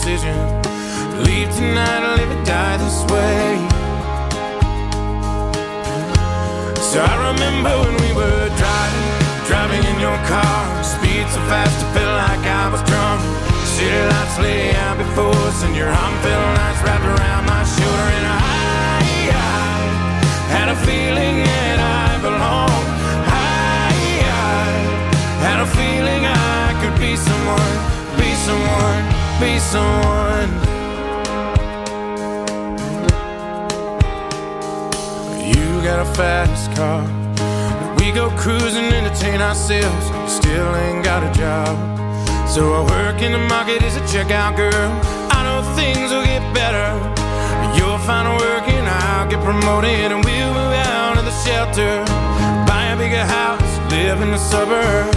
decision. Leave tonight or live or die this way. So I remember when we were driving in your car. Speed so fast I felt like I was drunk. City lights lay out before us, and your arm felt nice wrapped around my shoulder. And I had a feeling that I belonged. I had a feeling I could be someone, be someone, be someone. You got a fast car, we go cruising, entertain ourselves. You still ain't got a job, so I work in the market as a checkout girl. I know things will get better. You'll find work and I'll get promoted, and we'll move out of the shelter, buy a bigger house, live in the suburbs.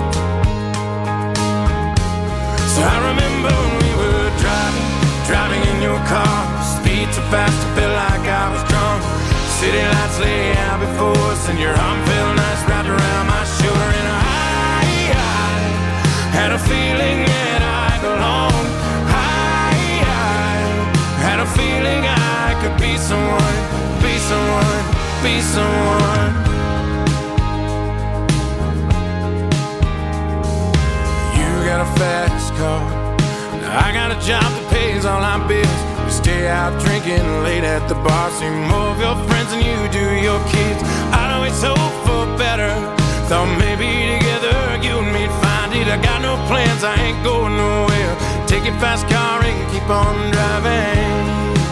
So I remember when we were driving in your car. Speed so fast I felt like I was drunk. City lights lay out before us, and your arm felt nice wrapped around my shoulder. And I had a feeling that I belonged. I had a feeling I could be someone, be someone, be someone. You got a fast car, I got a job that pays all our bills. We stay out drinking late at the bar, see more of your friends than you do your kids. I'd always hope for better, thought maybe together you and me'd find it. I got no plans, I ain't going nowhere. Take your fast car and keep on driving.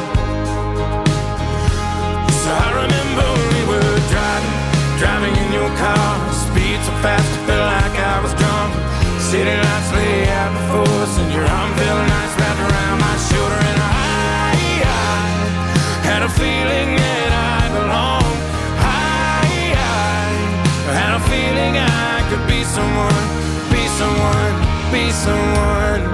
So I remember when we were driving in your car. Speed so fast I felt like I was drunk. City lights lay out before us, and your arm felt nice wrapped around my shoulder. And I had a feeling that I belonged. I had a feeling I could be someone, be someone, be someone.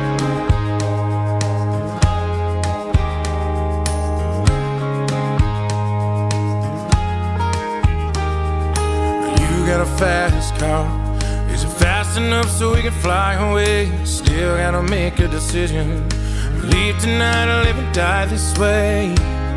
You got a fast car. Is it fast enough so we can fly away? Still gotta make a decision. Leave tonight or live and die this way.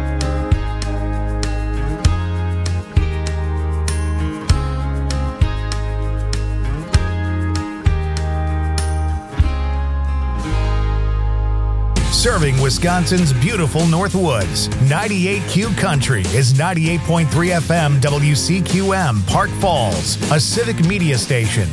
Serving Wisconsin's beautiful Northwoods. 98Q Country is 98.3 FM WCQM, Park Falls, a civic media station.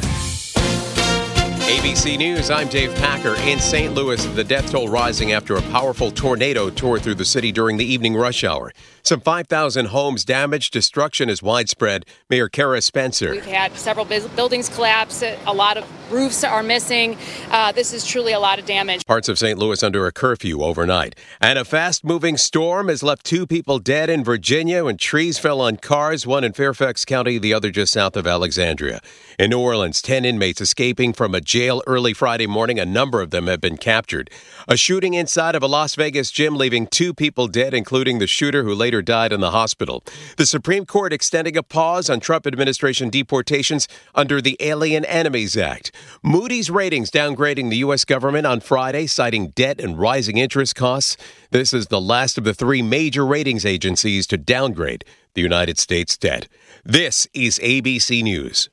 ABC News, I'm Dave Packer. In St. Louis, the death toll rising after a powerful tornado tore through the city during the evening rush hour. Some 5,000 homes damaged. Destruction is widespread. Mayor Kara Spencer. We've had several buildings collapse. A lot of roofs are missing. This is truly a lot of damage. Parts of St. Louis under a curfew overnight. And a fast-moving storm has left 2 people dead in Virginia when trees fell on cars, one in Fairfax County, the other just south of Alexandria. In New Orleans, 10 inmates escaping from a jail early Friday morning. A number of them have been captured. A shooting inside of a Las Vegas gym leaving 2 people dead, including the shooter who later died in the hospital. The Supreme Court extending a pause on Trump administration deportations under the Alien Enemies Act. Moody's Ratings downgrading the U.S. government on Friday, citing debt and rising interest costs. This is the last of the 3 major ratings agencies to downgrade the United States debt. This is ABC News.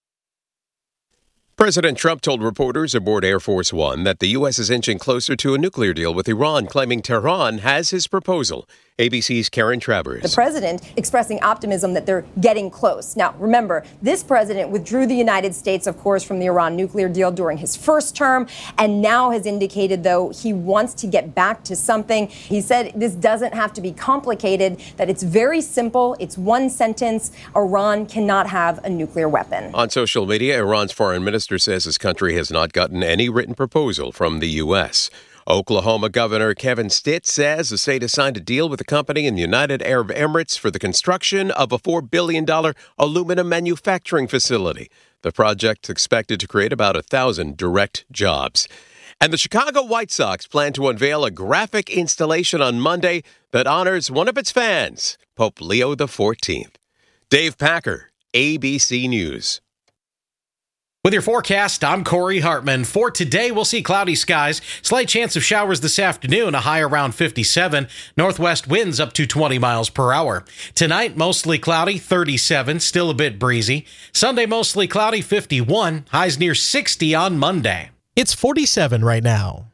President Trump told reporters aboard Air Force One that the U.S. is inching closer to a nuclear deal with Iran, claiming Tehran has his proposal. ABC's Karen Travers. The president expressing optimism that they're getting close. Now, remember, this president withdrew the United States, of course, from the Iran nuclear deal during his first term, and now has indicated, though, he wants to get back to something. He said this doesn't have to be complicated, that it's very simple. It's one sentence. Iran cannot have a nuclear weapon. On social media, Iran's foreign minister says his country has not gotten any written proposal from the U.S. Oklahoma Governor Kevin Stitt says the state has signed a deal with a company in the United Arab Emirates for the construction of a $4 billion aluminum manufacturing facility. The project's expected to create about 1,000 direct jobs. And the Chicago White Sox plan to unveil a graphic installation on Monday that honors one of its fans, Pope Leo XIV. Dave Packer, ABC News. With your forecast, I'm Corey Hartman. For today, we'll see cloudy skies, slight chance of showers this afternoon, a high around 57, northwest winds up to 20 miles per hour. Tonight, mostly cloudy, 37, still a bit breezy. Sunday, mostly cloudy, 51, highs near 60 on Monday. It's 47 right now.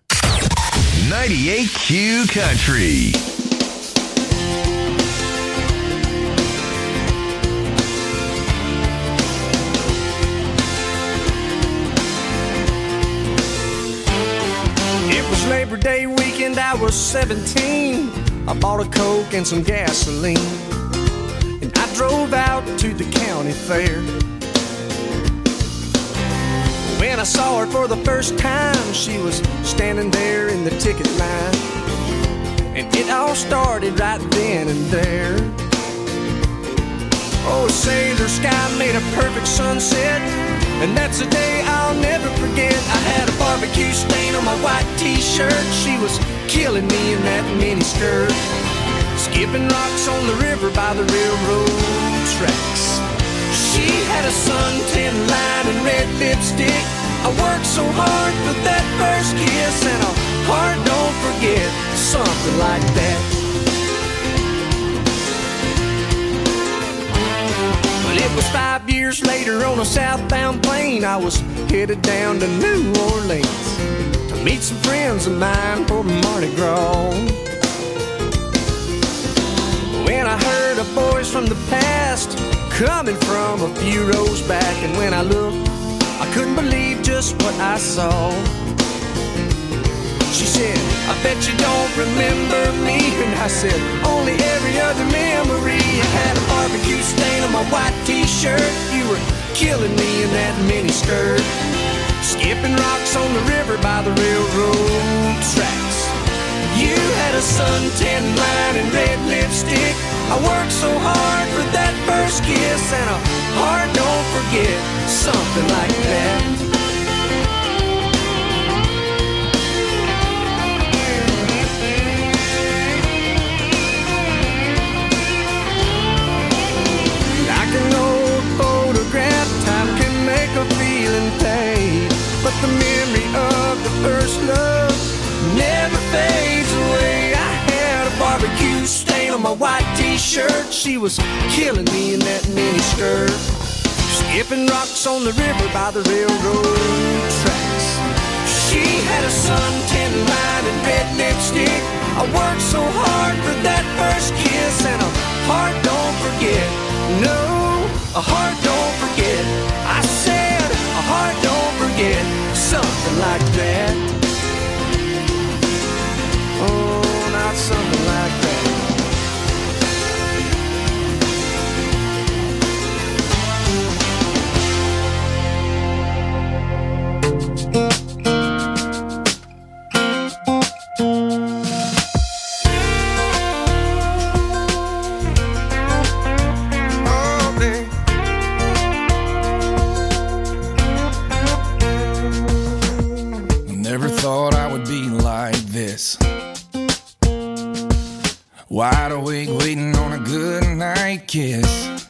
98Q Country. Labor Day weekend, I was 17. I bought a Coke and some gasoline, and I drove out to the county fair. When I saw her for the first time, she was standing there in the ticket line, and it all started right then and there. Oh, sailor sky made a perfect sunset, and that's a day I'll never forget. I had a barbecue stain on my white t-shirt. She was killing me in that mini skirt, skipping rocks on the river by the railroad tracks. She had a suntan line and red lipstick. I worked so hard for that first kiss, and a heart don't forget something like that. But it was 5 years later on a southbound plane. I was headed down to New Orleans to meet some friends of mine for Mardi Gras. When I heard a voice from the past coming from a few rows back, and when I looked, I couldn't believe just what I saw. She said, I bet you don't remember me. And I said, only every other memory. I had a barbecue stain on my white t-shirt. You were killing me in that mini skirt, skipping rocks on the river by the railroad tracks. You had a suntan line and red lipstick. I worked so hard for that first kiss, and a heart don't forget something like that. A feeling fade, but the memory of the first love never fades away. I had a barbecue stain on my white t-shirt. She was killing me in that mini skirt, skipping rocks on the river by the railroad tracks. She had a suntan line and red lipstick. I worked so hard for that first kiss, and a heart don't forget. No, a heart don't forget. I said a heart don't forget something like that. Oh, not something like that. Wide awake, waiting on a good night kiss,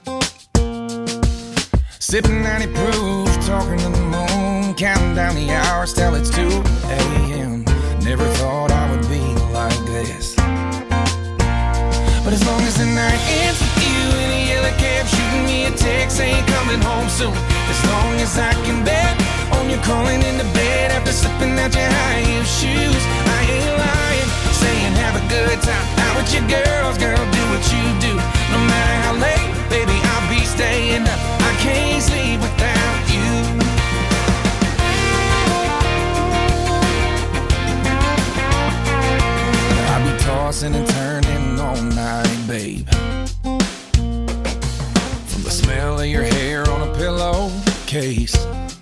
sipping 90 proof, talking to the moon, counting down the hours till it's 2 a.m. Never thought I would be like this. But as long as the night ends with you in a yellow cab, shooting me a text saying coming home soon, as long as I can bet on you crawling into bed after slipping out your high heel shoes, I ain't lying, saying have a good time out with your girls, girl, do what you do. No matter how late, baby, I'll be staying up. I can't sleep without you. I'll be tossing and turning all night, babe, from the smell of your hair on a pillowcase.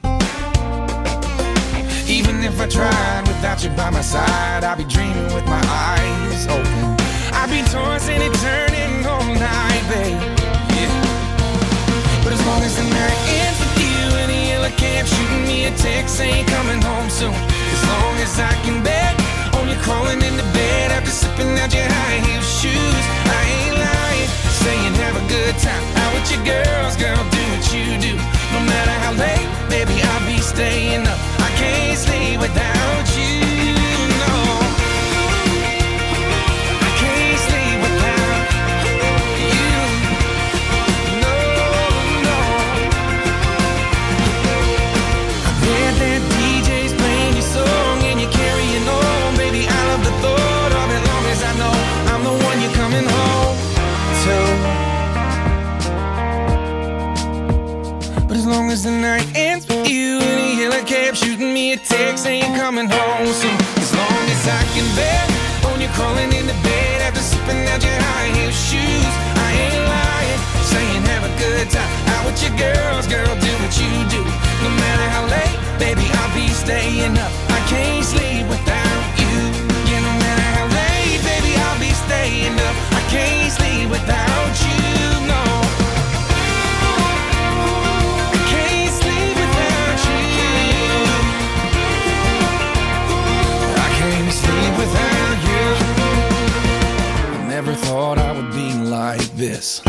Even if I tried without you by my side, I'd be dreaming with my eyes open. I'd be tossing and turning all night, babe. Yeah. But as long as the night ends with you in a yellow cab, shooting me a text saying coming home soon, as long as I can bet on you crawling into bed after slipping out your high heel shoes, I ain't lying, saying have a good time out with your girls, girl, do what you do. No matter how late, baby, I'll be text saying coming home soon. As long as I can bear on you crawling into bed after sipping out your high heel shoes. I ain't lying, saying have a good time out with your girls, girl, do what you do. No matter how late, baby, I'll be staying up. I can't sleep without you. Yeah, no matter how late, baby, I'll be staying up. I can't sleep without you, no. I can't sleep without you. I can't sleep without you. I never thought I would be like this.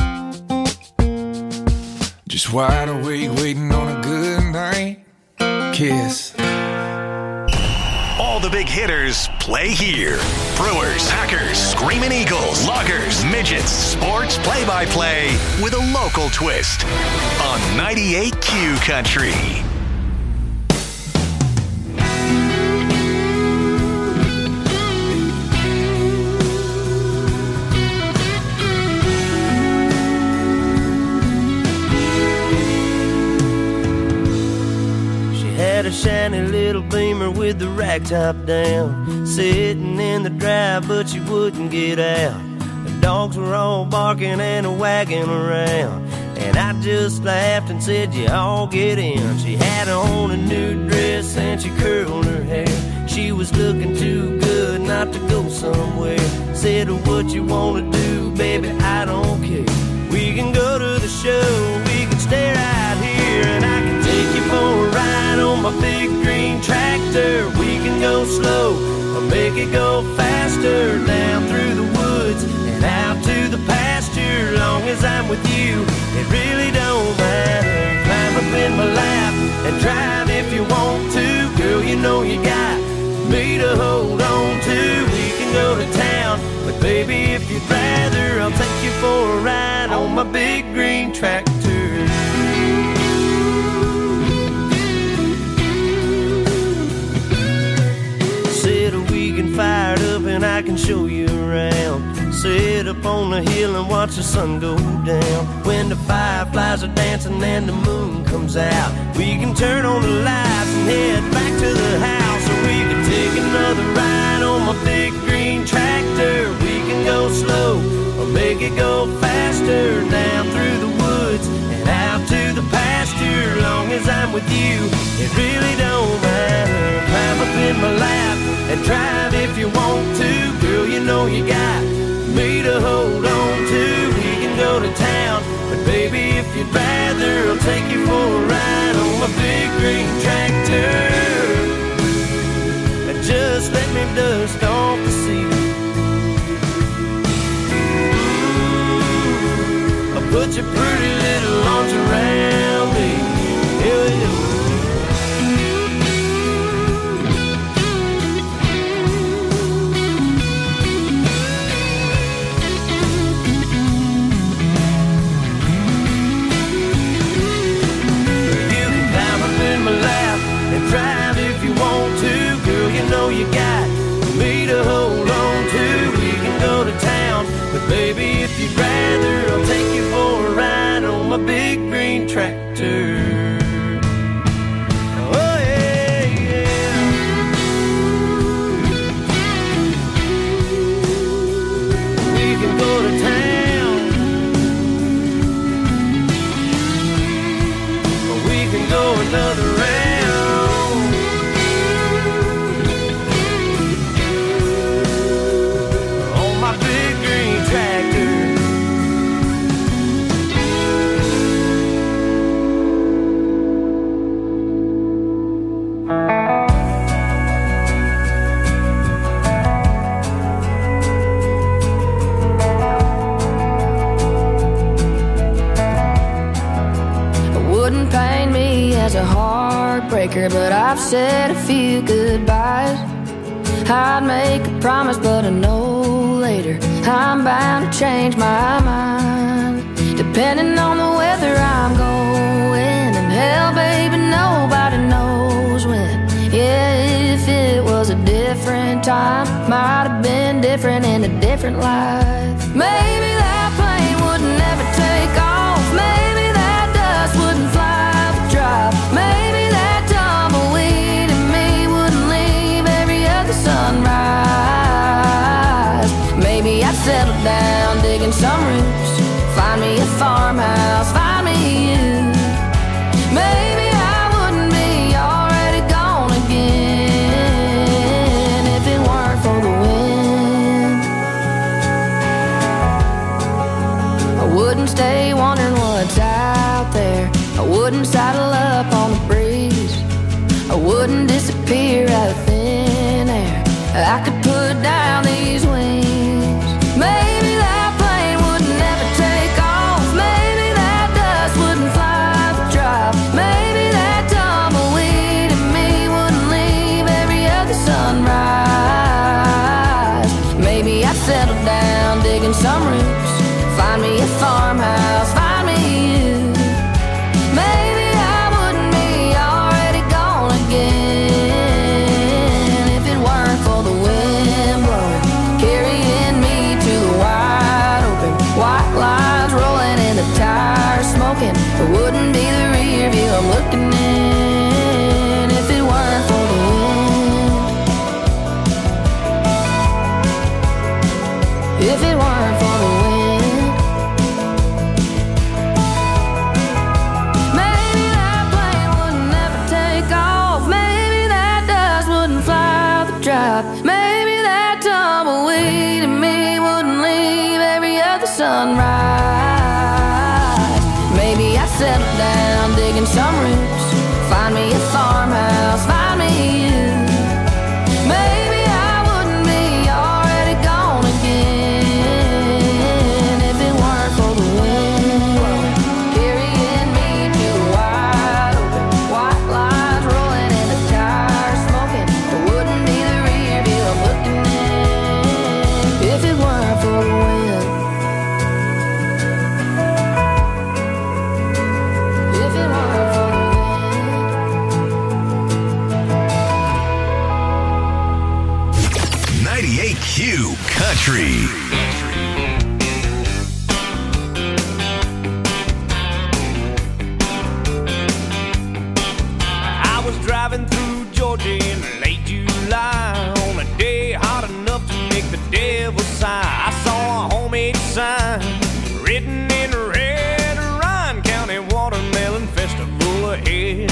Just wide awake, waiting on a good night kiss. All the big hitters play here. Brewers, Packers, Screaming Eagles, Loggers, Midgets, sports play-by-play with a local twist on 98Q Country. Had a shiny little Beamer with the rack top down, sitting in the drive, but she wouldn't get out. The dogs were all barking and wagging around, and I just laughed and said, you all get in. She had on a new dress and she curled her hair. She was looking too good not to go somewhere. Said, what you wanna do, baby, I don't care. We can go to the show, we can stay right here, and I can take you for a ride on my big green tractor. We can go slow or make it go faster, down through the woods and out to the pasture. Long as I'm with you, it really don't matter. Climb up in my lap and drive if you want to. Girl, you know you got me to hold on to. We can go to town, but baby, if you'd rather, I'll take you for a ride on my big green tractor. Fired up and I can show you around. Sit up on the hill and watch the sun go down. When the fireflies are dancing and the moon comes out, we can turn on the lights and head back to the house. Or we can take another ride on my big green tractor. We can go slow or make it go faster, down through the woods and out to the pasture. Long as I'm with you, it really don't matter. Climb up in my lap and drive if you want to. Girl, you know you got me to hold on to. We can go to town, but baby, if you'd rather, I'll take you for a ride on my big green tractor. And just let me dust off the seat. I'll put your pretty little arms around me. Yeah. Drive if you want to, girl, you know you got me to hold on to. We can go to town, but baby, if you'd rather, I'll take you for a ride on my big green tractor. Oh yeah, yeah. We can go to town, or we can go another round. As a heartbreaker, but I've said a few goodbyes. I'd make a promise, but I know later I'm bound to change my mind. Depending on the weather I'm going, and hell, baby, nobody knows when. Yeah, if it was a different time, might have been different in a different life. Maybe that plane would never take off. Maybe that dust wouldn't fly. Maybe that tumbleweed in me wouldn't farmhouse, find me you. Maybe I wouldn't be already gone again if it weren't for the wind. I wouldn't stay wondering what's out there. I wouldn't saddle up on the breeze. I wouldn't disappear out of thin air. I could put down these wings. Maybe that plane wouldn't ever take off. Maybe that dust wouldn't fly the drop. Maybe that tumbleweed in me wouldn't leave every other sunrise. Maybe I'd settle down digging some roots, find me a farmhouse, find me you. Maybe I wouldn't be already gone again if it weren't for the wind blowing, carrying me to the wide open. White lines rolling in the tires smoking. It wouldn't be the rear view I'm looking in if it weren't for the wind. If it weren't for the wind. Maybe that plane wouldn't never take off. Maybe that dust wouldn't fly the drop. Maybe that tumbleweed in me wouldn't leave every other sunrise. Maybe I'd settle down digging some roots, find me a farmhouse, find me you. Maybe I wouldn't be already gone again if it weren't for the wind blowing, carrying me to the wide open. White lines rolling in the tires smoking. It wouldn't be the rear view I'm looking in if it weren't for the wind. If it weren't for the wind. 98Q Country. I was driving through Georgia in late July on a day hot enough to make the devil sigh. I saw a homemade sign written in red, Ryan County Watermelon Festival ahead.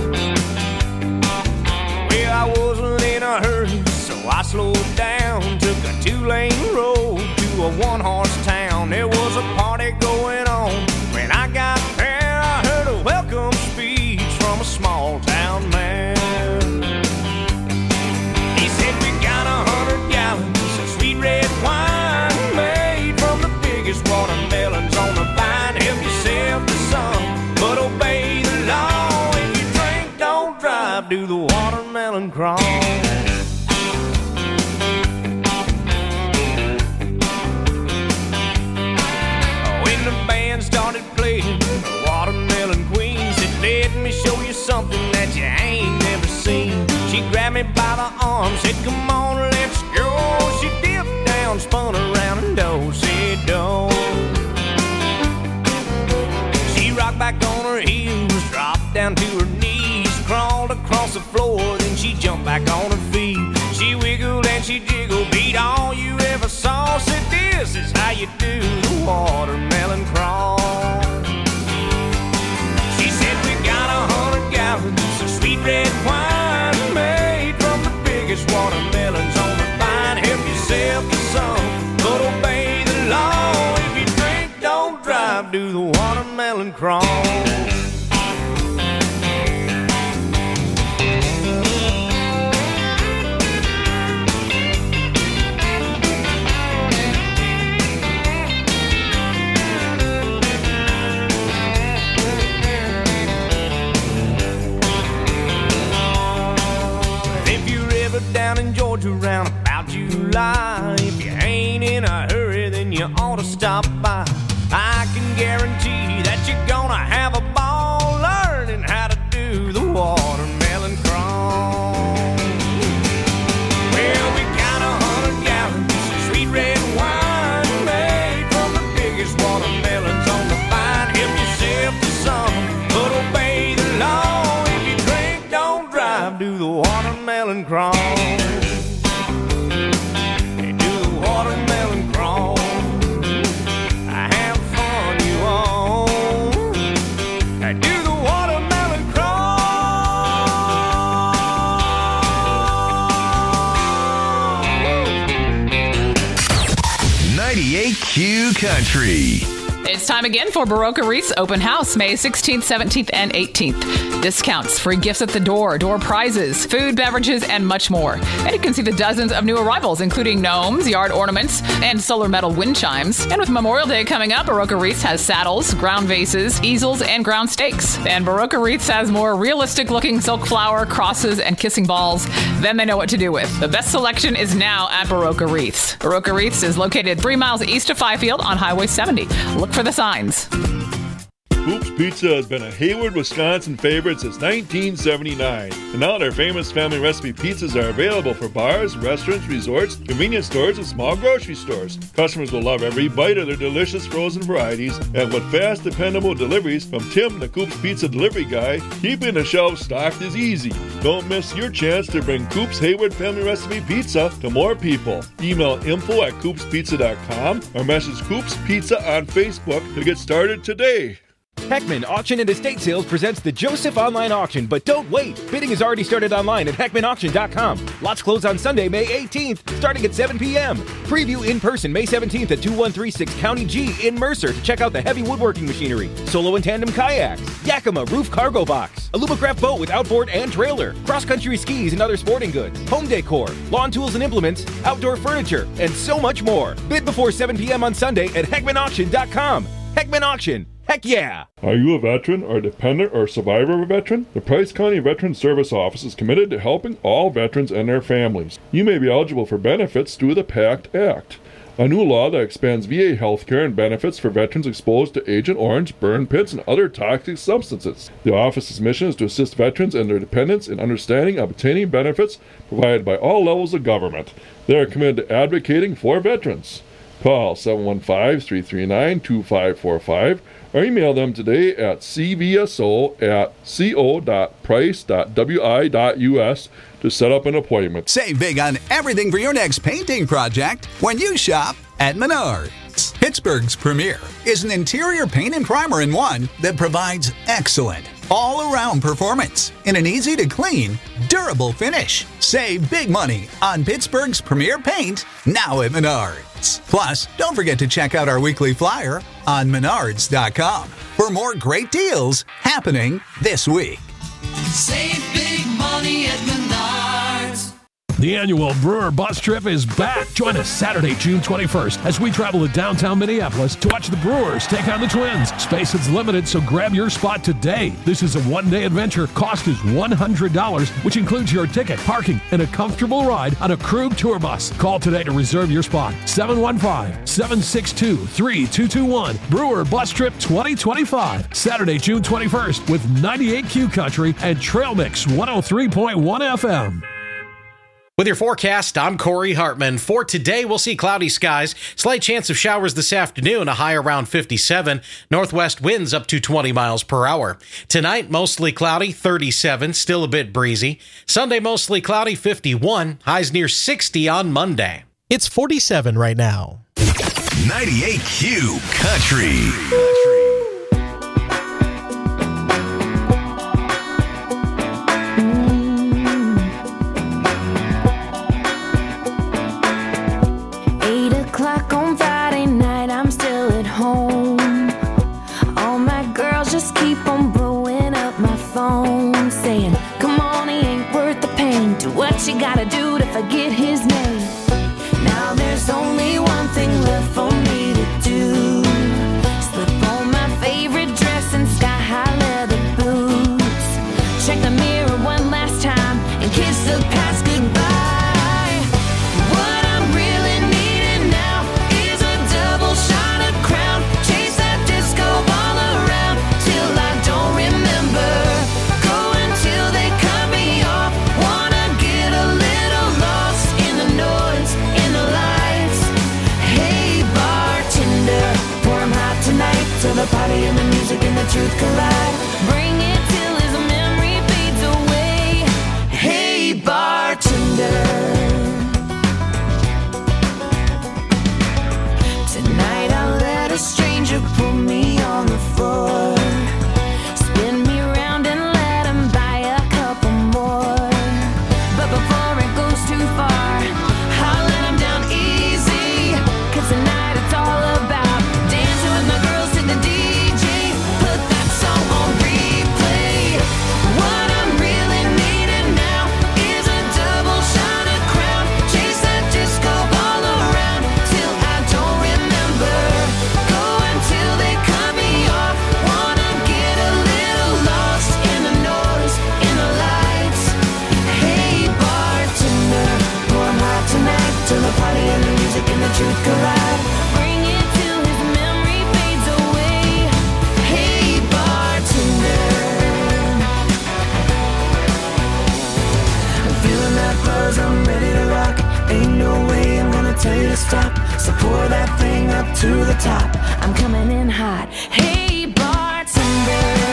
Well, I wasn't in a hurry, so I slowed down, took a 2-lane road to a 1-horse town. There was a party going on. When I got there, I heard a welcome speech from a small town man. He said, we got 100 gallons of sweet red wine made from the biggest watermelons on the vine. Help yourself to some, but obey the law. If you drink, don't drive, do the watermelon crawl. When the band started playing, the Watermelon Queen said, let me show you something that you ain't never seen. She grabbed me by the arm, said, come on, let's go. She dipped down, spun around, and do-si-do. She rocked back on her heels, dropped down to her knees, crawled across the floor, then she jumped back on her feet. She wiggled and she jiggled, beat all you ever saw. Said, this is how you do the watermelon crawl. She said, we got 100 gallons of sweet red wine made from the biggest watermelons on the vine. Help yourself to some, but obey the law. If you drink, don't drive, do the watermelon crawl. Down in Georgia around about July. If you ain't in a hurry, then you ought to stop by. I can guarantee that you're gonna have a ball learning how to do the watermelon crawl. Well, we got 100 gallons of sweet red wine made from the biggest watermelons on the vine. Help yourself to some, but obey the law. If you drink, don't drive, do the watermelon crawl. They do the watermelon crawl. Have fun, you all. Q Country. It's time again for Baroka Wreaths Open House, May 16th, 17th, and 18th. Discounts, free gifts at the door prizes, food, beverages, and much more. And you can see the dozens of new arrivals, including gnomes, yard ornaments, and solar metal wind chimes. And with Memorial Day coming up, Baroka Wreaths has saddles, ground vases, easels, and ground stakes. And Baroka Wreaths has more realistic-looking silk flower, crosses, and kissing balls than they know what to do with. The best selection is now at Baroka Wreaths. Baroka Wreaths is located 3 miles east of Fifield on Highway 70. Look for the signs. Hoops Pizza has been a Hayward, Wisconsin favorite since 1979. And now their famous family recipe pizzas are available for bars, restaurants, resorts, convenience stores, and small grocery stores. Customers will love every bite of their delicious frozen varieties, and with fast, dependable deliveries from Tim, the Coops Pizza delivery guy, keeping the shelves stocked is easy. Don't miss your chance to bring Coops Hayward family recipe pizza to more people. Email info@coopspizza.com or message Coops Pizza on Facebook to get started today. Heckman Auction and Estate Sales presents the Joseph Online Auction, but don't wait! Bidding has already started online at heckmanauction.com. Lots close on Sunday, May 18th, starting at 7 p.m. Preview in person May 17th at 2136 County G in Mercer to check out the heavy woodworking machinery, solo and tandem kayaks, Yakima roof cargo box, a Lumacraft boat with outboard and trailer, cross-country skis and other sporting goods, home decor, lawn tools and implements, outdoor furniture, and so much more. Bid before 7 p.m. on Sunday at heckmanauction.com. Heckman Auction. Heck yeah! Are you a veteran or dependent or survivor of a veteran? The Price County Veteran Service Office is committed to helping all veterans and their families. You may be eligible for benefits through the PACT Act, a new law that expands VA health care and benefits for veterans exposed to Agent Orange, burn pits, and other toxic substances. The office's mission is to assist veterans and their dependents in understanding and obtaining benefits provided by all levels of government. They are committed to advocating for veterans. Call 715-339-2545 or email them today at cvso@co.price.wi.us to set up an appointment. Save big on everything for your next painting project when you shop at Menards. Pittsburgh's premier is an interior paint and primer in one that provides excellent all-around performance in an easy-to-clean, durable finish. Save big money on Pittsburgh's premier paint now at Menards. Plus, don't forget to check out our weekly flyer on Menards.com for more great deals happening this week. Save big money at Menards. The annual Brewer Bus Trip is back. Join us Saturday, June 21st, as we travel to downtown Minneapolis to watch the Brewers take on the Twins. Space is limited, so grab your spot today. This is a one-day adventure. Cost is $100, which includes your ticket, parking, and a comfortable ride on a Krug tour bus. Call today to reserve your spot. 715-762-3221. Brewer Bus Trip 2025. Saturday, June 21st with 98Q Country and Trail Mix 103.1 FM. With your forecast, I'm Corey Hartman. For today, we'll see cloudy skies, slight chance of showers this afternoon, a high around 57, northwest winds up to 20 miles per hour. Tonight, mostly cloudy, 37, still a bit breezy. Sunday, mostly cloudy, 51, highs near 60 on Monday. It's 47 right now. 98Q Country. 8:00 on Friday night, I'm still at home. All my girls just keep on blowing up my phone, saying, come on, he ain't worth the pain. Do what you gotta do to forget his name. Now there's only one thing left for me to do. Slip on my favorite dress and sky-high leather boots. Check the mirror one last time and kiss the past goodbye. In to the top. I'm coming in hot. Hey, bartender.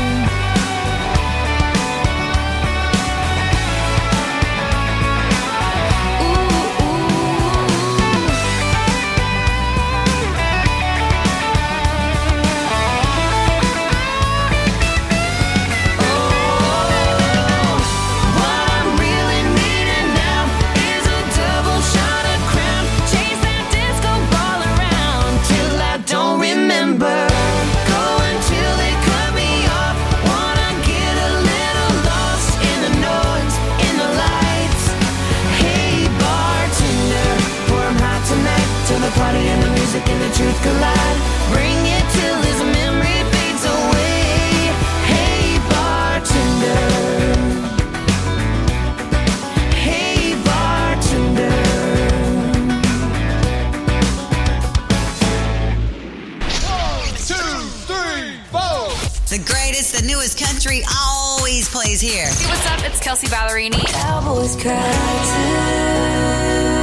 Party and the music and the truth collide. Bring it till his memory fades away. Hey bartender. Hey bartender. 1, 2, 3, 4. The greatest, the newest country always plays here. Hey, what's up? It's Kelsey Ballerini. Cowboys cry too.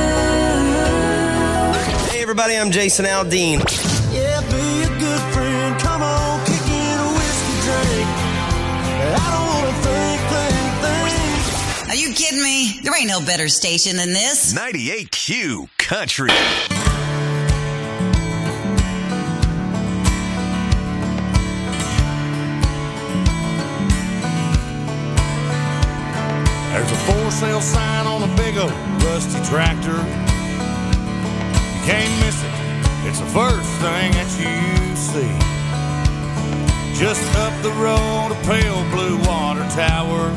Hey everybody, I'm Jason Aldean. Yeah, be a good friend. Come on, kick in a whiskey drink. I don't wanna think. Are you kidding me? There ain't no better station than this. 98Q Country. There's a for sale sign on a big old rusty tractor. Can't miss it, it's the first thing that you see. Just up the road, a pale blue water tower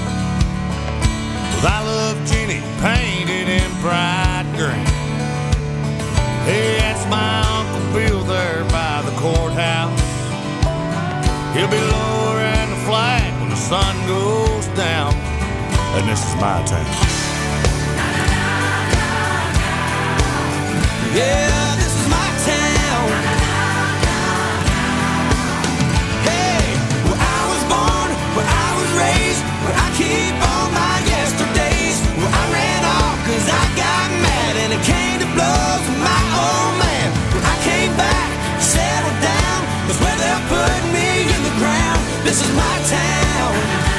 with I Love Jenny painted in bright green. Hey, that's my Uncle Bill there by the courthouse. He'll be lowering the flag when the sun goes down. And this is my town. Yeah, this is my town. Hey, where I was born, where I was raised, where I keep all my yesterdays. Where I ran off cause I got mad and it came to blows with my old man. Where I came back, settled down, that's where they'll put me in the ground. This is my town.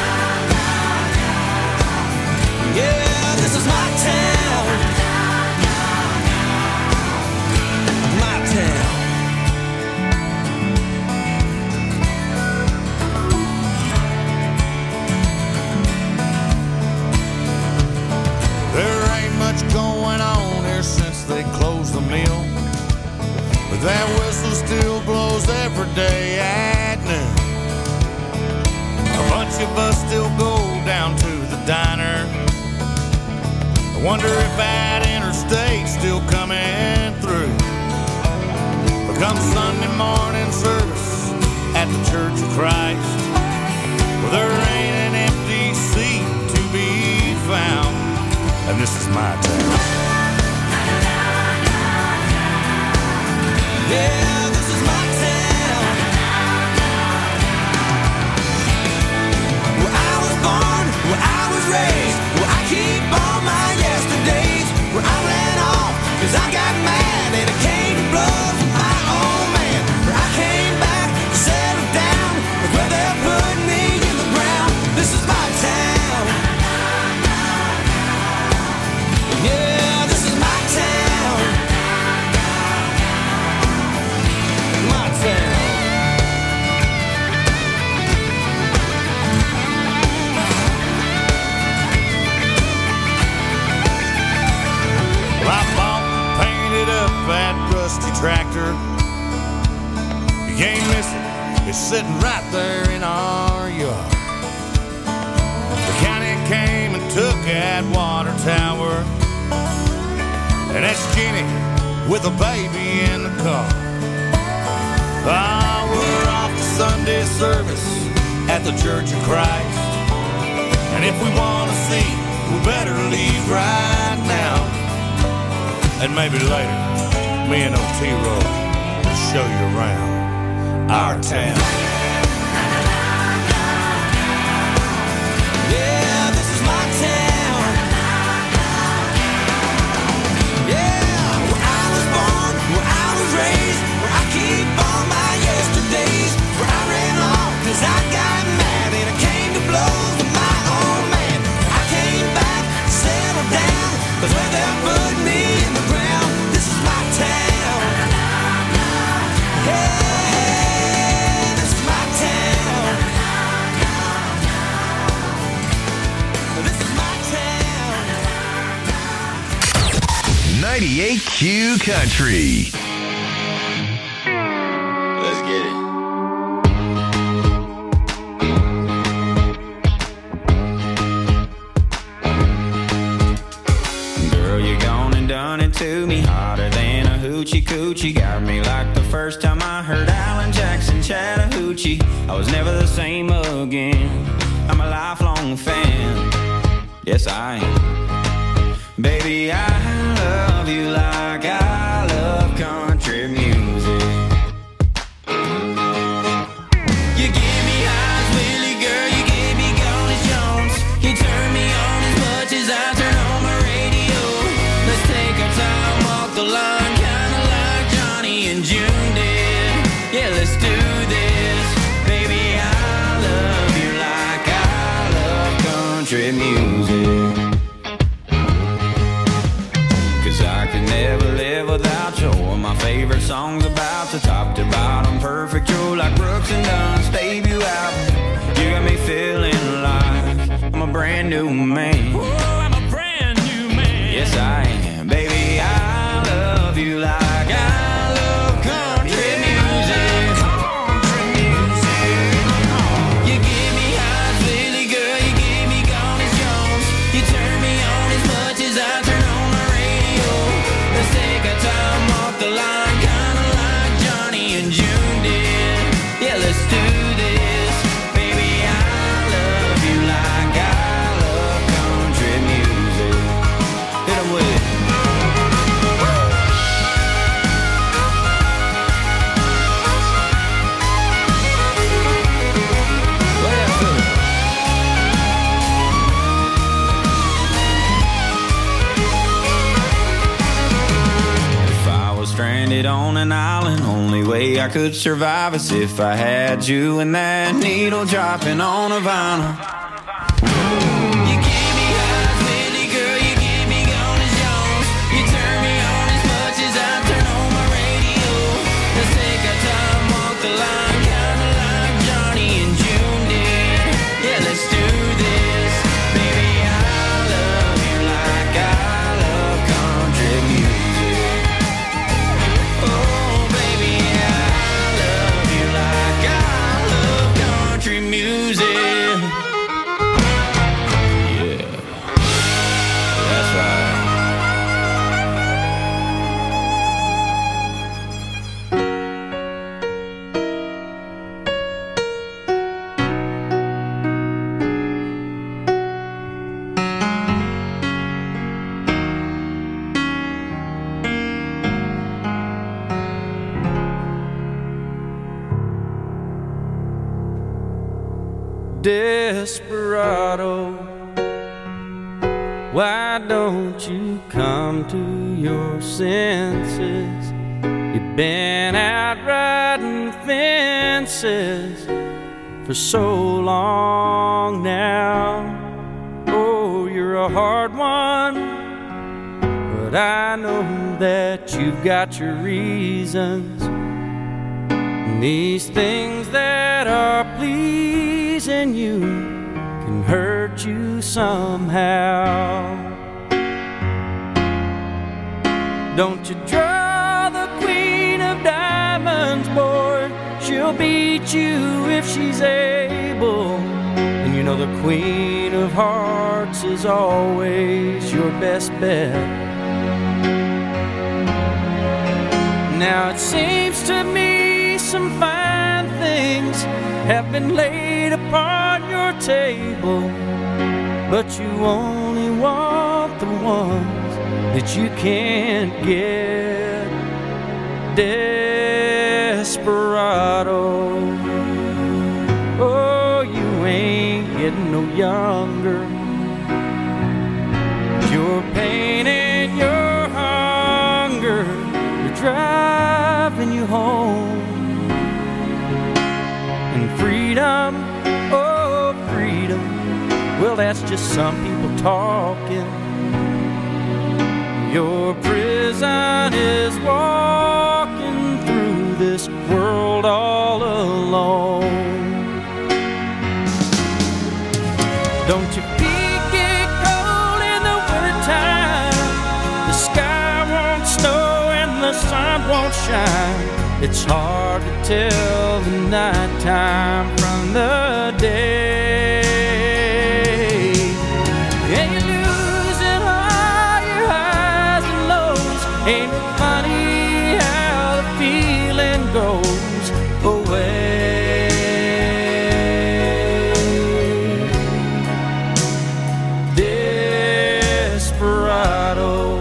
Yeah, this is my town. There ain't much going on here since they closed the mill, but that whistle still blows every day at noon. A bunch of us still go down to the diner. I wonder if that interstate's still coming through. But come Sunday morning service at the Church of Christ, well, there ain't an empty seat to be found. And this is my town. Yeah, this is my town. Where I was born, where I was raised, where I keep all my yesterdays. Where I ran off cause I got mad and it came to blows with my old man. Where I came back, settled down, where they'll put me in the ground. This is my town. Yeah, this is my town. My town. Well, I bought and painted up that rusty tractor. You can't miss it, it's sitting right there in our yard. The county came and took that water tower, and that's Jenny with a baby in the car. Oh, we're off to Sunday service at the Church of Christ, and if we want to see, we better leave right now. And maybe later, me and Otero will show you around our town. Yeah, this is my town. Yeah, where I was born, where I was raised. 'cause where they put me in the ground, this is my town. Hey, this is my town. This is my town. 98Q Country. Let's get it. Girl, you gone and done it to me, hotter than a hoochie coochie. Got me like the first time I heard Alan Jackson Chattahoochee. I was never the same again. I'm a lifelong fan. Yes, I am. Baby, I love you like I love country music. You give me highs, Willie, girl, you gave me Gladys Jones. You turn me on as much as I turn on my radio. Let's take our time off the line, kinda like Johnny and June did. Yeah, let's do this. Baby, I love you like I love country music. 'Cause I can never live without you. My favorite songs about to top to bottom, perfect. You're like Brooks and Dunn's debut album. You got me feeling like I'm a brand new man. Oh, I'm a brand new man. Yes, I am. Baby, I love you like I love country music. Country music. You give me highs, Lily girl, you give me Gladys Jones. You turn me on as much as I turn on my radio. Let's take our time off the line, kinda like Johnny and June did. Yeah, let's do this. Baby, I love you like I love country music. Hit 'em with it. Play that for me. If I was stranded on an island, only way I could survive is if I had you and that needle dropping on a vinyl. You give me highs, Lily girl, you give me Gladys Jones. You turn me on as much as I turn on my radio. Let's take our time off the line, kinda like Johnny and June did. Yeah, let's do this. Baby, I love you like I love country music. Oh, baby, I love you like I love country music. Yeah, that's right. Desperado, why don't you come to your senses? You've been out riding fences for so long now. Oh, you're a hard one, but I know that you've got your reasons. These things that are pleasing you can hurt you somehow. Don't you draw the queen of diamonds, boy. She'll beat you if she's able. And you know the queen of hearts is always your best bet. Now it seems to me some fine things have been laid upon your table, but you only want the ones that you can't get. Desperado, oh, you ain't getting no younger. Your pain and your hunger are driving you home. And freedom, oh freedom, well that's just some people talking. Your prison is walking through this world all alone. Don't your feet get cold in the wintertime? The sky won't snow and the sun won't shine. It's hard to tell the nighttime from the day. And you're losing all your highs and lows. Ain't it funny how the feeling goes away? Desperado,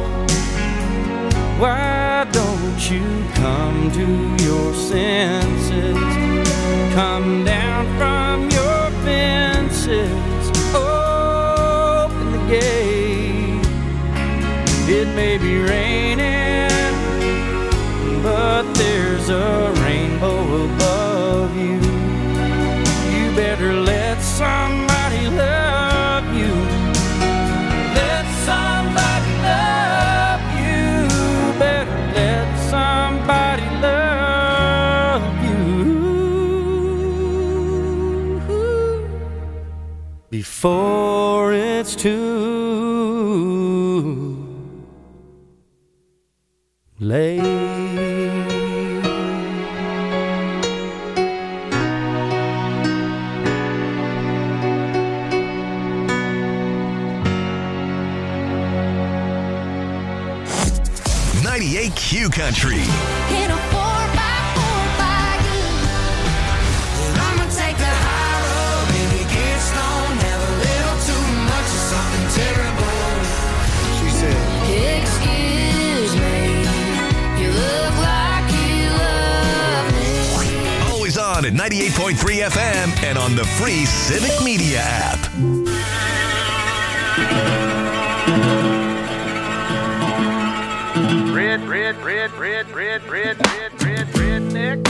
why don't you come to your senses? Come down from your fences, open the gate. It may be raining, but there's a rainbow above you. You better let somebody love you. Let somebody love you. Better let somebody love you before it's too late. 98 Q Country. In a 4x4 wagon, I'ma take the high road, maybe get stoned, have a little too much of something terrible. She said, excuse me, you look like you love me. Always on at 98.3 FM and on the free Civic Media app. Redneck.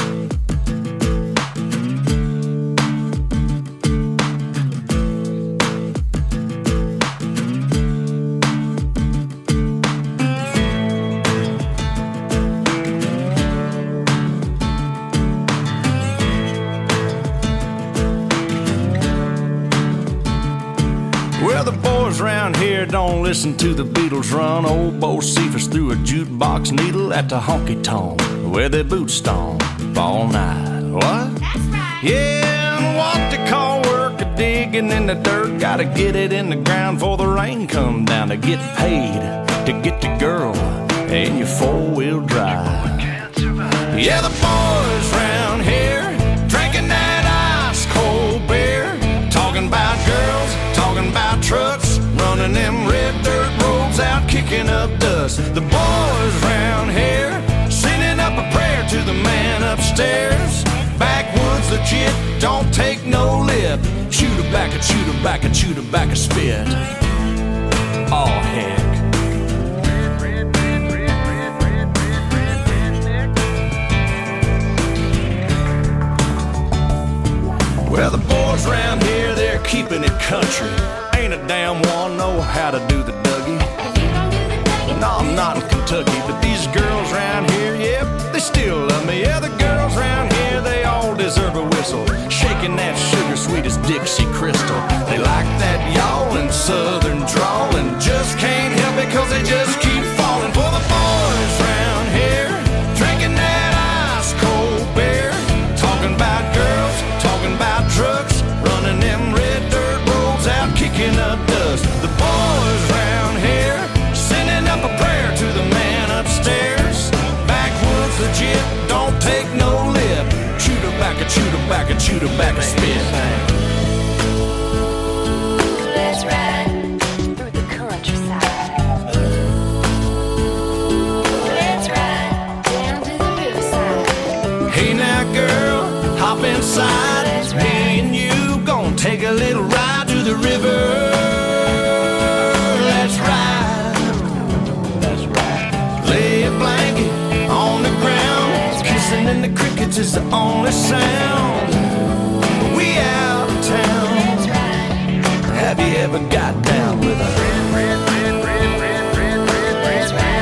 Well, the boys around here don't listen to the Beatles run. Old Bo Cephas threw a jukebox needle at the honky-tonk where their boots stomp all night. What? That's right. Yeah, and what they call work a digging in the dirt. Gotta get it in the ground before the rain come down to get paid, to get the girl and your four-wheel drive. Yeah, the boys around here drinking that ice-cold beer, talking about girls, talking about trucks, running them red dirt roads out, kicking up dust. The boys round here sending up a prayer to the man upstairs. Backwoods legit, don't take no lip. Chew tobacco, chew tobacco, chew tobacco, spit. Oh heck. Well, the boys around here, they're keeping it country. Ain't a damn one know how to do the Dougie. No, I'm not in Kentucky, but these girls around here, yep, they still love me. Yeah, the girls around here, they all deserve a whistle. Shaking that sugar sweet as Dixie Crystal. They like that yawling southern drawl and just can't help it cause they just keep falling for the boys around here. Drinking that ice cold beer, talking about girls, talking about trucks, running them red dirt roads out, kicking up dust. The boys round here sending up a prayer to the man upstairs. Backwoods legit, don't take no lip. Chew tobacco, chew tobacco, chew tobacco, spit. Let's ride through the countryside. Let's ride down to the riverside. Hey now girl, hop inside. Me and you gonna take a little ride to the river. Let's ride. That's right. Lay a blanket on the ground. Kissing in the crickets is the only sound. We out of town. Have you ever got down with a red? Let's ride.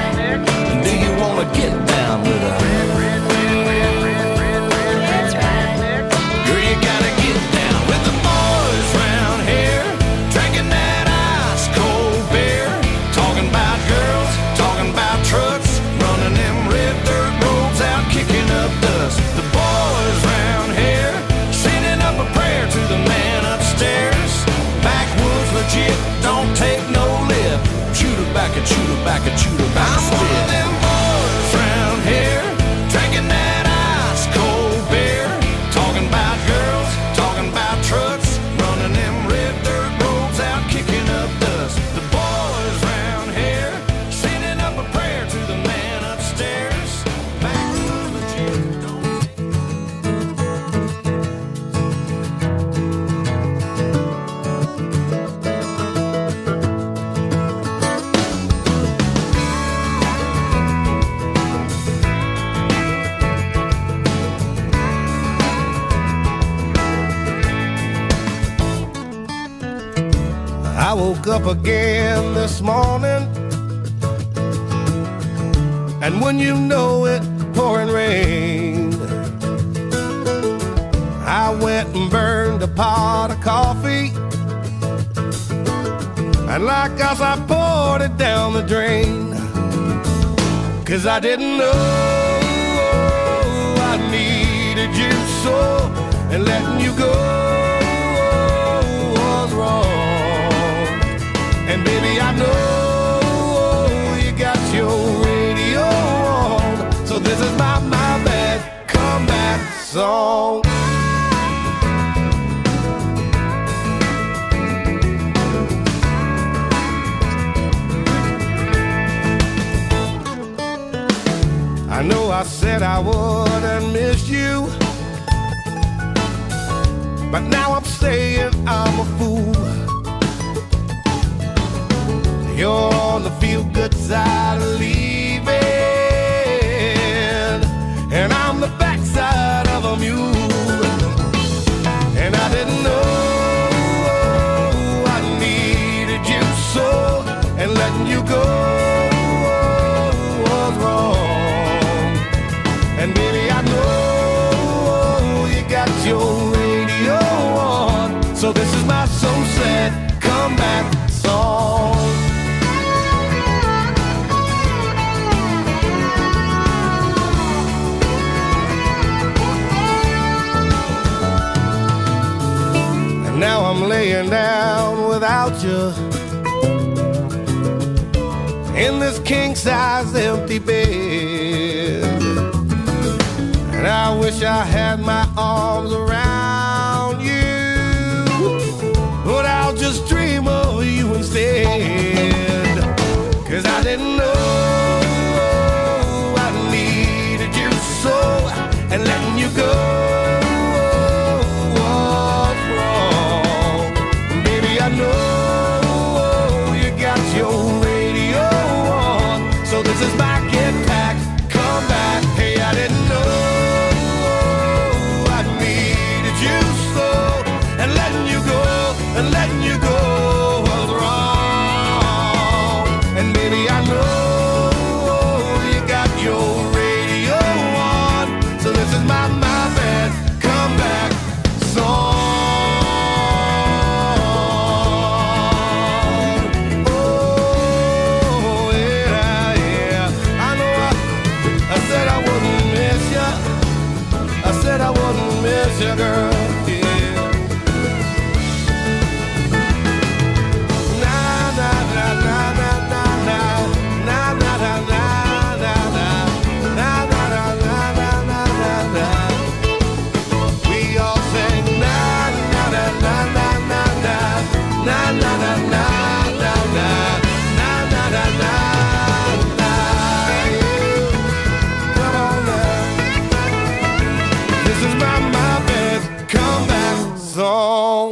Chewbacca spit. I'm one of them boys round here, drinking that ice cold beer, talking about girls, talking about trucks, running them red dirt roads out, kicking up dust. The boys round here, sending up a prayer to the man upstairs, back of the gym door. I woke up again this morning, and when you know it, pouring rain. I went and burned a pot of coffee, and like us I poured it down the drain. 'Cause I didn't know I needed you so, and letting you go was wrong. And baby, I know you got your radio on, so this is my bad comeback song. I know I said I wouldn't miss you, but now I'm saying I'm a fool. You're on the feel-good side of leaving, and I'm the backside of a mule. And I didn't know I needed you so, and letting you go was wrong. And baby, I know you got your radio on, so this is my so sad comeback song. Now I'm laying down without you in this king-size empty bed, and I wish I had my arms around you, but I'll just dream of you instead. 'Cause I didn't know I needed you so, and letting you go I know you got your radio on, so this is my get back, come back. Hey, I didn't know I needed you so, and letting you go was wrong. And baby, I know you got your radio on, so this is my bad comeback song. I wouldn't miss you, girl, yeah. Na na na na na na na na na na na na na na na na na. We all sing na na na na na na na na na na na na na na na na. Song.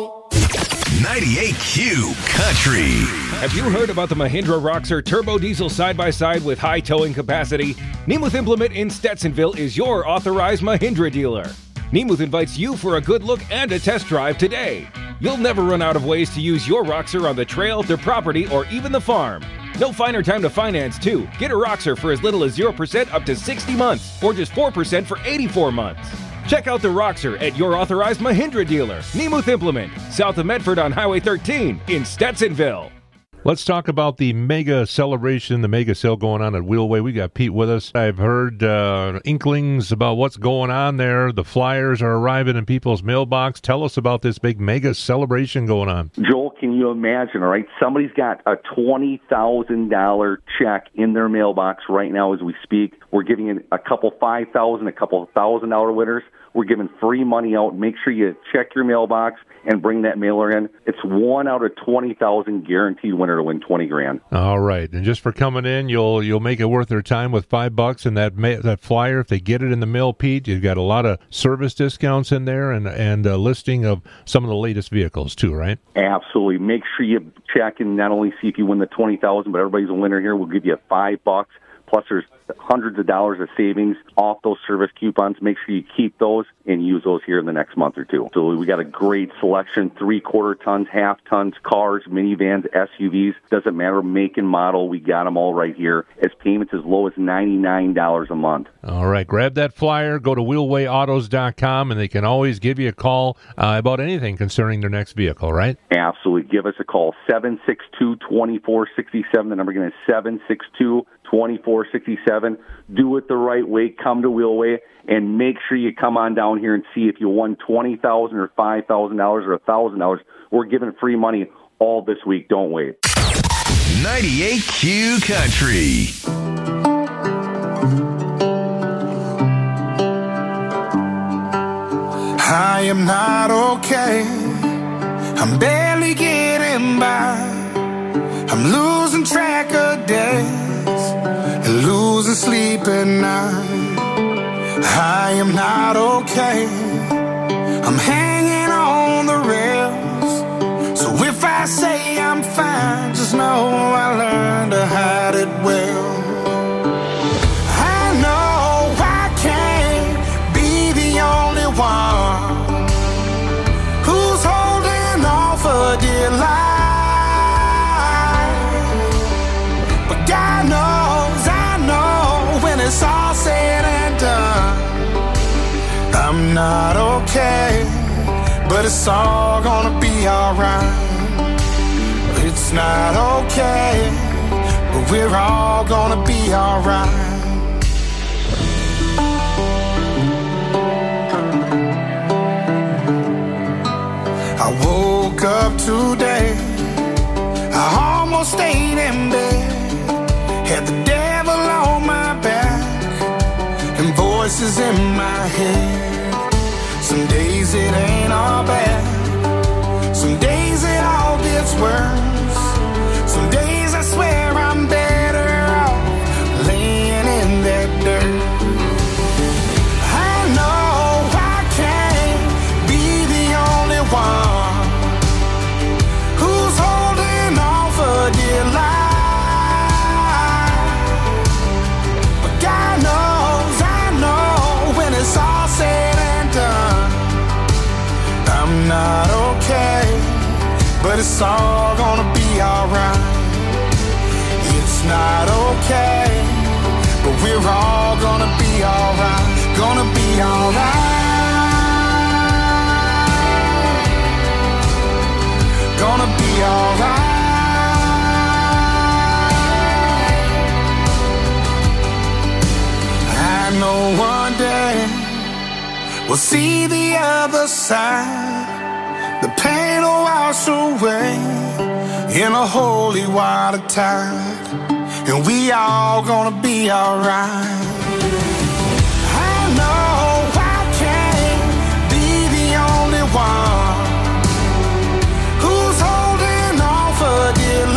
98Q Country. Have you heard about the Mahindra Roxor Turbo Diesel side-by-side with high towing capacity? Nemuth Implement in Stetsonville is your authorized Mahindra dealer. Nemuth invites you for a good look and a test drive today. You'll never run out of ways to use your Roxor on the trail, the property, or even the farm. No finer time to finance, too. Get a Roxor for as little as 0% up to 60 months, or just 4% for 84 months. Check out the Roxor at your authorized Mahindra dealer, Nemuth Implement, south of Medford on Highway 13 in Stetsonville. Let's talk about the mega celebration, the mega sale going on at Wheelway. We got Pete with us. I've heard inklings about what's going on there. The flyers are arriving in people's mailbox. Tell us about this big mega celebration going on. Joel, can you imagine, all right? Somebody's got a $20,000 check in their mailbox right now as we speak. We're giving a couple $5,000, a couple $1,000 winners. We're giving free money out. Make sure you check your mailbox and bring that mailer in. It's 1 out of 20,000 guaranteed winner to win $20,000. All right, and just for coming in, you'll make it worth their time with $5 and that flyer. If they get it in the mail, Pete, you've got a lot of service discounts in there and a listing of some of the latest vehicles too, right? Absolutely. Make sure you check and not only see if you win the $20,000, but everybody's a winner here. We'll give you $5. Plus, there's hundreds of dollars of savings off those service coupons. Make sure you keep those and use those here in the next month or two. So we got a great selection, 3/4 tons, half tons, cars, minivans, SUVs. Doesn't matter make and model. We got them all right here. As payments as low as $99 a month. All right. Grab that flyer. Go to wheelwayautos.com, and they can always give you a call about anything concerning their next vehicle, right? Absolutely. Give us a call, 762-2467. The number again is 762-2467. Do it the right way. Come to Wheelway and make sure you come on down here and see if you won $20,000 or $5,000 or $1,000. We're giving free money all this week. Don't wait. 98Q Country. I am not okay. I'm barely getting by. I'm losing track of days and losing sleep at night. I am not okay. I'm hanging on the rails. So if I say I'm fine, just know I learned to hide it well. I know I can't be the only one who's holding on for dear life. God knows, I know, when it's all said and done, I'm not okay, but it's all gonna be alright. It's not okay, but we're all gonna be alright. I woke up today, I almost stayed in bed. Had the devil on my back and voices in my head. Some days it ain't all bad. Some days it all gets worse. Some days I swear I'm better off laying in that dirt. I know I can't be the only one who's holding on for dear life. God knows, I know, when it's all said and done, I'm not okay, but it's all gonna be alright. It's not okay, but we're all gonna be alright. Gonna be alright. Gonna be alright. I know one day we'll see the other side. The pain will wash away in a holy water tide, and we all gonna be alright. I know I can't be the only one who's holding on for dear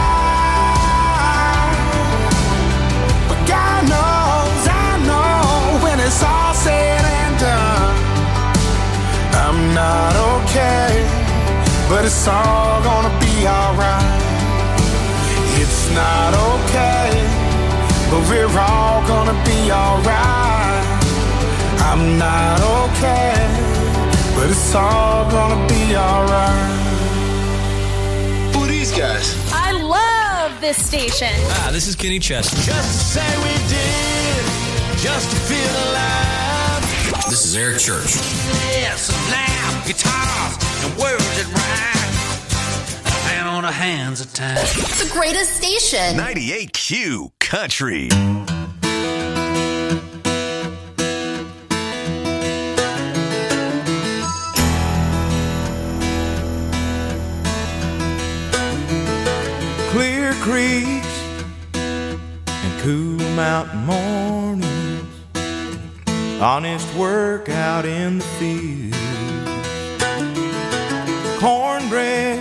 life, but God knows, it's all said and done, I'm not okay, but it's all gonna be alright. It's not okay, but we're all gonna be alright. I'm not okay, but it's all gonna be alright. Who are these guys? I love this station. This is Kenny Chesney. Just to say we did, just to feel alive. This is Eric Church. Yes, loud guitars and words that rhyme. And on a my hands are tied. The greatest station. 98Q Country. Clear creeks and cool mountain mornings, honest work out in the field, cornbread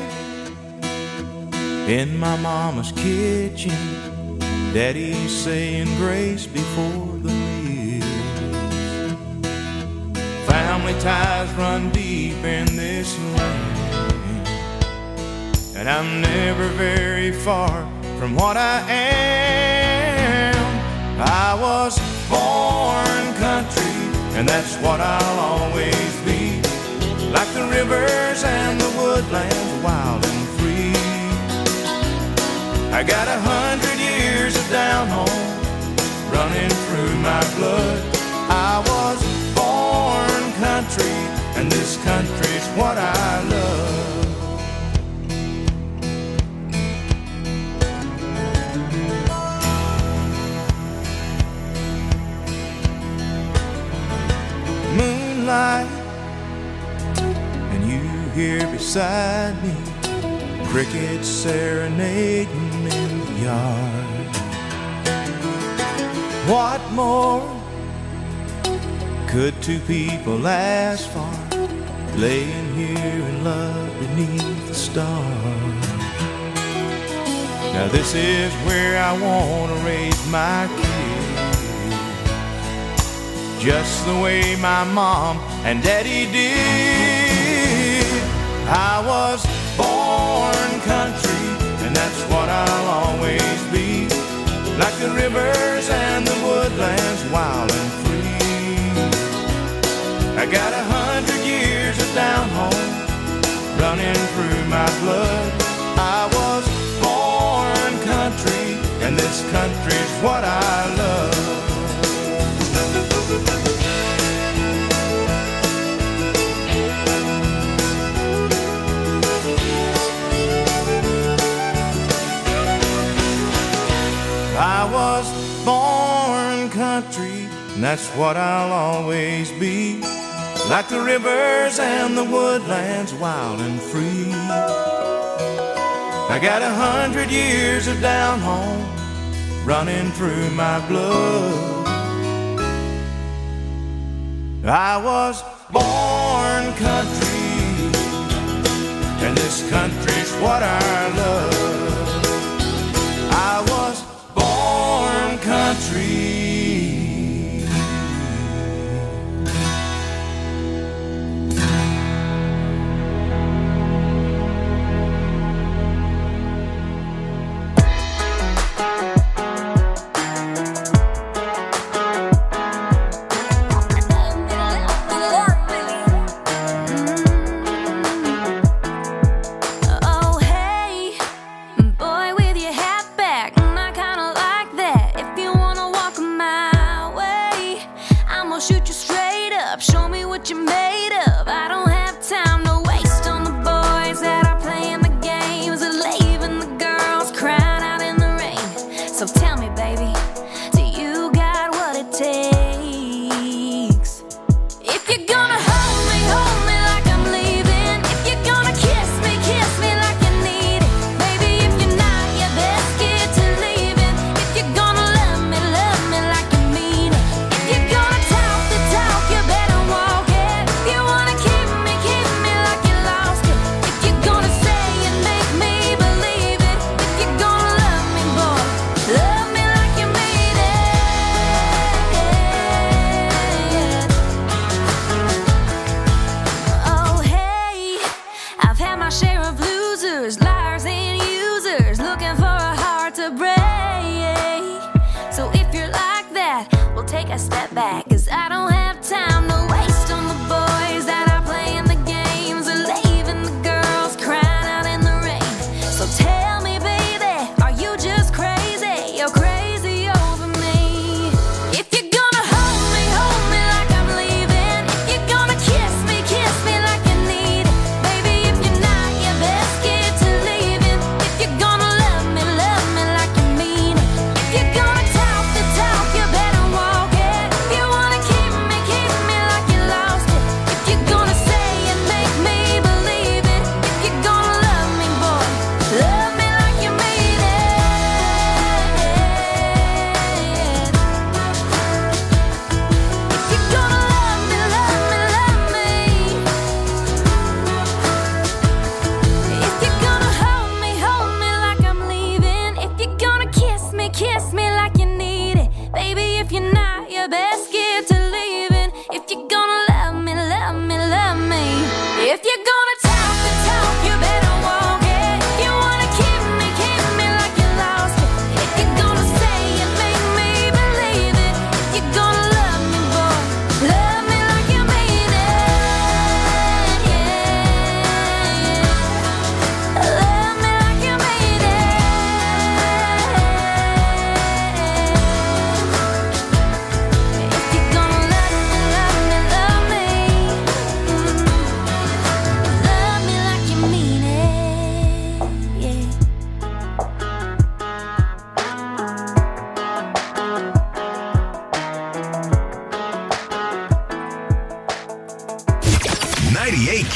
in my mama's kitchen, daddy's saying grace before the meal. Family ties run deep in this land, and I'm never very far from what I am. I was born country, and that's what I'll always be. Like the rivers and the woodlands, wild and free. I got 100 years of down home running through my blood. I was born country, and this country's what I love. Moonlight, and you here beside me, crickets serenading in the yard. What more could two people ask for, laying here in love beneath the stars? Now this is where I want to raise my kids, just the way my mom and daddy did. I was born country, and that's what I'll always be. Like the rivers and the woodlands, wild and free. I got 100 years of down home running through my blood. I was born country, and this country's what I love. I was born country, and that's what I'll always be. Like the rivers and the woodlands, wild and free. I got 100 years of down home running through my blood. I was born country, and this country's what I love. I was born country.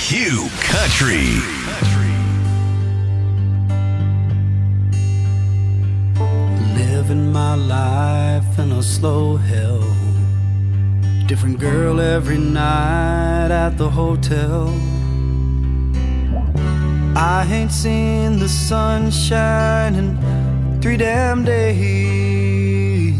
Q Country. Living my life in a slow hell. Different girl every night at the hotel. I ain't seen the sunshine in 3 damn days.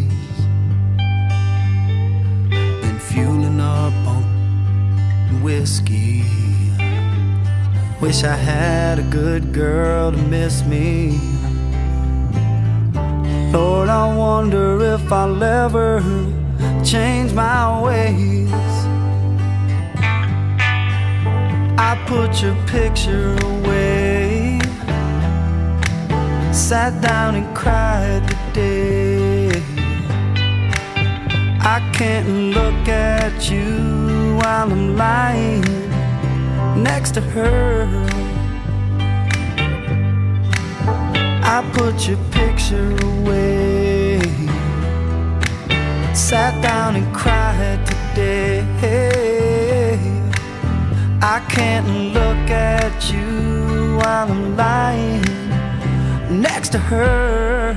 Been fueling up on whiskey. Wish I had a good girl to miss me. Lord, I wonder if I'll ever change my ways. I put your picture away, sat down and cried today. I can't look at you while I'm lying next to her. I put your picture away, sat down and cried today. I can't look at you while I'm lying next to her.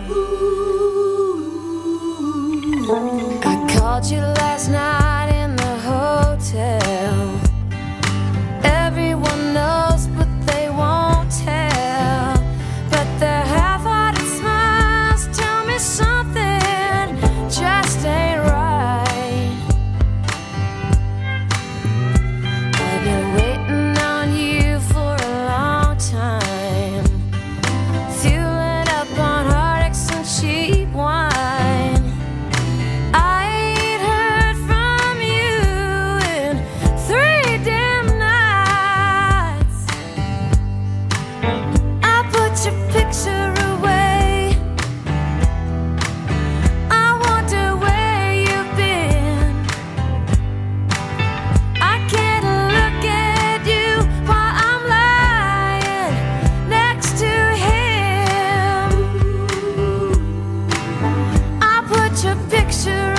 I called you last night in the hotel. Everyone knows but they won't tell. But their half-hearted smiles tell me something just ain't right. I've been waiting on you for a long time, fueling up on heartaches and cheap wine. I ain't heard from you in 3 damn nights. I put your picture away. I wonder where you've been. I can't look at you while I'm lying next to him. I put your picture